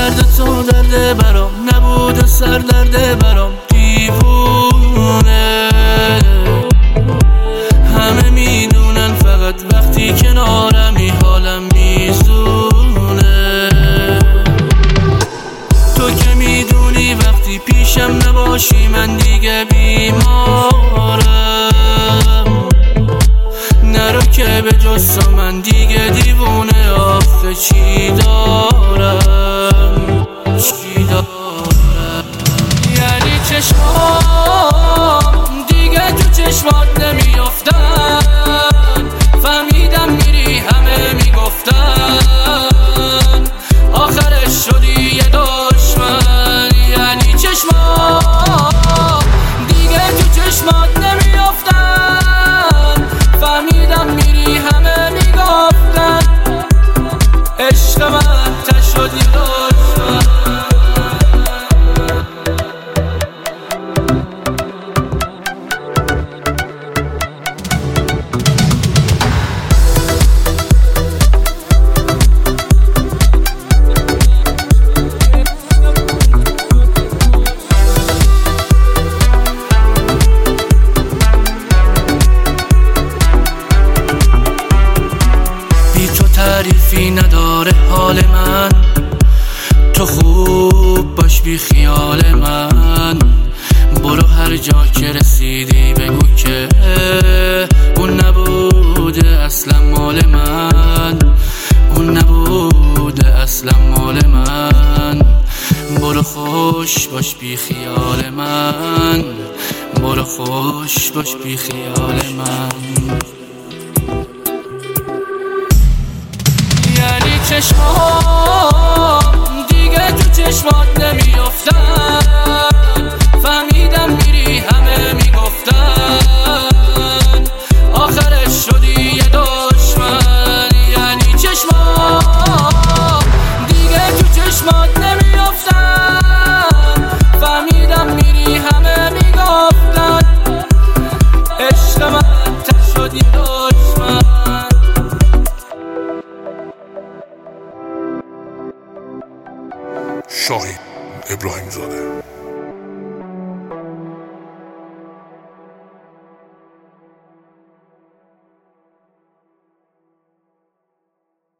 درد تو درد برام نبود، سر درد برام دیوونه. همه میدونن فقط وقتی کنارمی حالم میزونه. تو که میدونی وقتی پیشم نباشی من دیگه بیمارم. نرو که به جز تو من دیگه دیوونه. آخه چی دارم چی دارم؟ یعنی چشمام دیگه تو چشمات نمیافتن. فهمیدم میری همه میگفتن آخرش شدی یه دشمن. یعنی چشمام دیگه تو چشمات نمیافتن. فهمیدم میری همه میگفتن عشق من ته شد یه دشمن. تعریفی نداره حال من، تو خوب باش بی خیال من. برو هر جا که رسیدی بگو که اون نبوده اصلا مال من. اون نبوده اصلا مال من. برو خوش باش بی خیال من. برو خوش باش بی خیال من. یعنی چشمام دیگه تو چشمات نمیافتن. فهمیدم میری همه میگفتن آخرش شدی یه دشمن. یعنی چشمام دیگه تو چشمات نمیافتن. فهمیدم میری همه میگفتن عشق من ته شد یه دشمن. شاهین ابراهیم زاده.